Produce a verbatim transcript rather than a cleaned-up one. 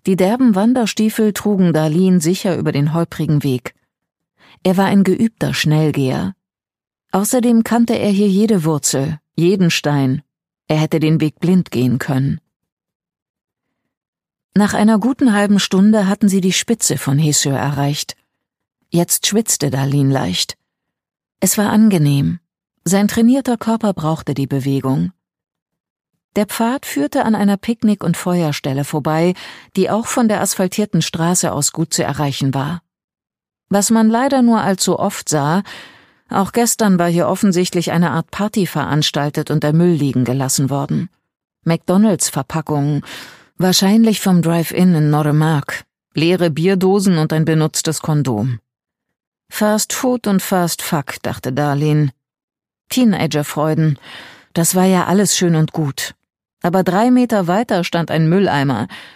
Die derben Wanderstiefel trugen Darlene sicher über den holprigen Weg. Er war ein geübter Schnellgeher. Außerdem kannte er hier jede Wurzel, jeden Stein. Er hätte den Weg blind gehen können. Nach einer guten halben Stunde hatten sie die Spitze von Hesur erreicht. Jetzt schwitzte Darlene leicht. Es war angenehm. Sein trainierter Körper brauchte die Bewegung. Der Pfad führte an einer Picknick- und Feuerstelle vorbei, die auch von der asphaltierten Straße aus gut zu erreichen war. Was man leider nur allzu oft sah, auch gestern war hier offensichtlich eine Art Party veranstaltet und der Müll liegen gelassen worden. McDonalds-Verpackungen, wahrscheinlich vom Drive-In in Noremark, leere Bierdosen und ein benutztes Kondom. Fast Food und Fast Fuck, dachte Darlene. Teenagerfreuden, das war ja alles schön und gut. Aber drei Meter weiter stand ein Mülleimer,